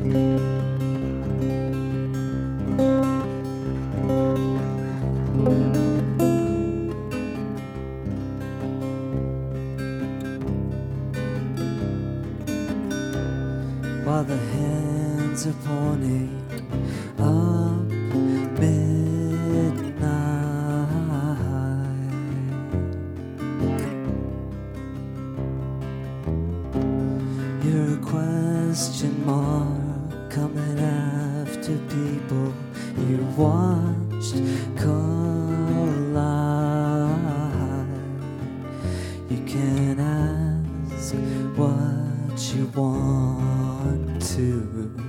While the hands are pointing up midnight, you're a question mark coming after people you watched collide. You can ask what you want to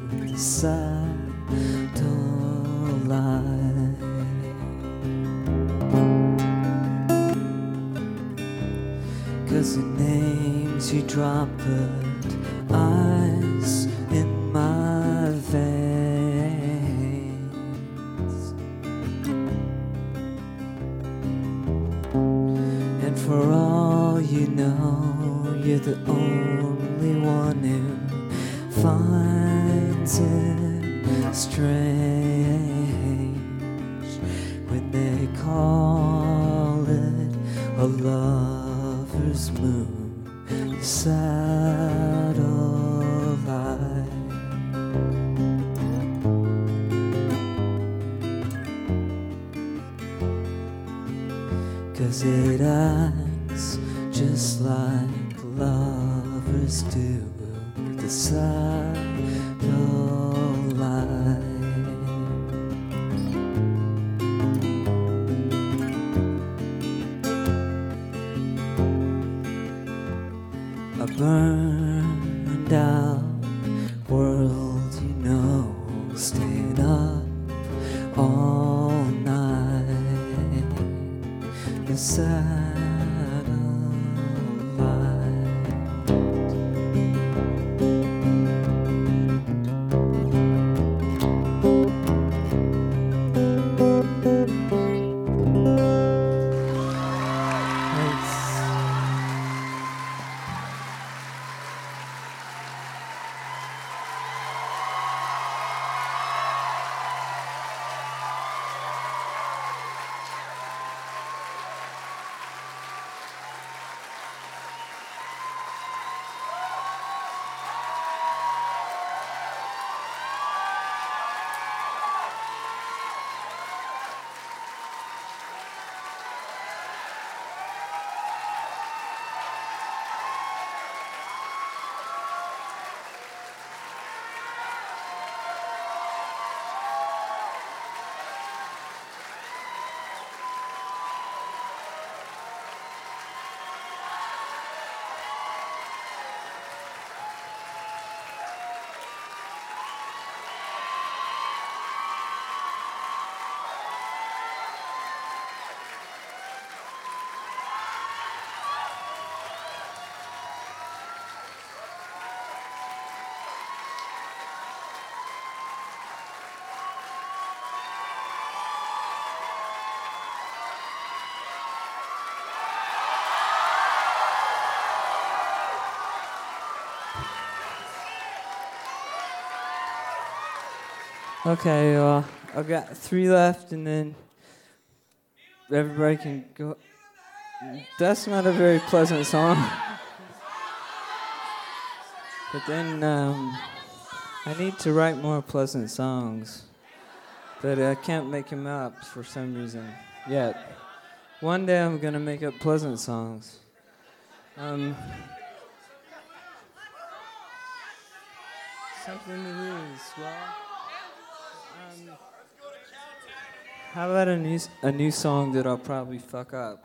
satellite. Cause the names you drop put ice in my veins. And for all you know, you're the only one who finds it strange when they call it a lover's moon satellite. Cause it acts just like lovers do, the satellite. A burned out world, you know, staying up all night. The satellite. Okay, I've got 3 left, and then everybody can go. That's not a very pleasant song. But then I need to write more pleasant songs, but I can't make them up for some reason yet. One day I'm gonna make up pleasant songs. Something to lose. Well. How about a new song that I'll probably fuck up?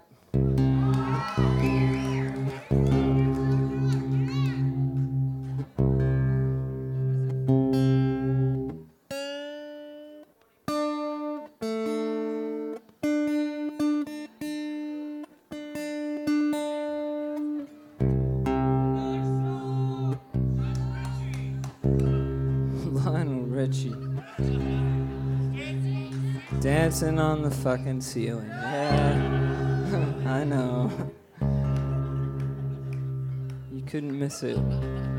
Lionel Richie. Dancing on the fucking ceiling. Yeah, I know. You couldn't miss it.